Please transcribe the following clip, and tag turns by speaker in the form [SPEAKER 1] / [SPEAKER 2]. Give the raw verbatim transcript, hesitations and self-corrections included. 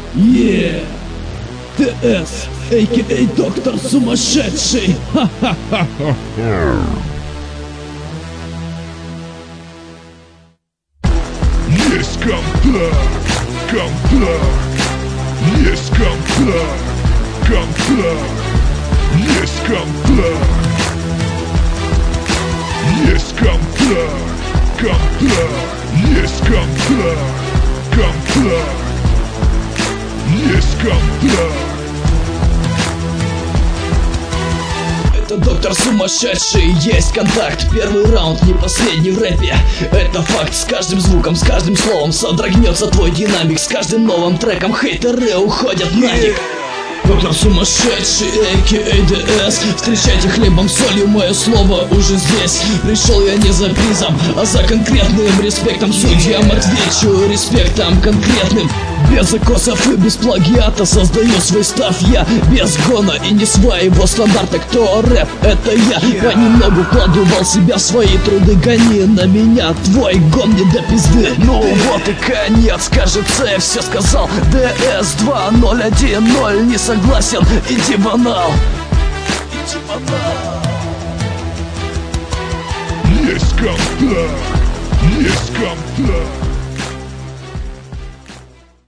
[SPEAKER 1] Yeah! ТС, а.к.а. Доктор Сумасшедший! Ха-ха-ха-ха!
[SPEAKER 2] Есть контакт, контакт, есть контакт, контакт, есть контакт, есть контакт, контакт, есть контакт, контакт, есть контакт.
[SPEAKER 1] Это доктор Сумасшедший, есть контакт. Первый раунд, не последний в рэпе. Это факт, с каждым звуком, с каждым словом содрогнется твой динамик. С каждым новым треком хейтеры уходят нафиг. Доктор Сумасшедший, а.к.а. ДС. Встречайте хлебом, солью, мое слово уже здесь. Пришел я не за призом, а за конкретным респектом. Судьям отвечу респектом конкретным. Без закосов и без плагиата создаю свой став я. Без гона и не своего стандарта. Кто рэп? Это я. Понемногу вкладывал себя в свои труды. Гони на меня, твой гон не до пизды. Ну вот и конец, кажется я все сказал. ДС два ноль один ноль, не согласен, иди в анал. Иди в анал.
[SPEAKER 2] Есть контакт, есть контакт.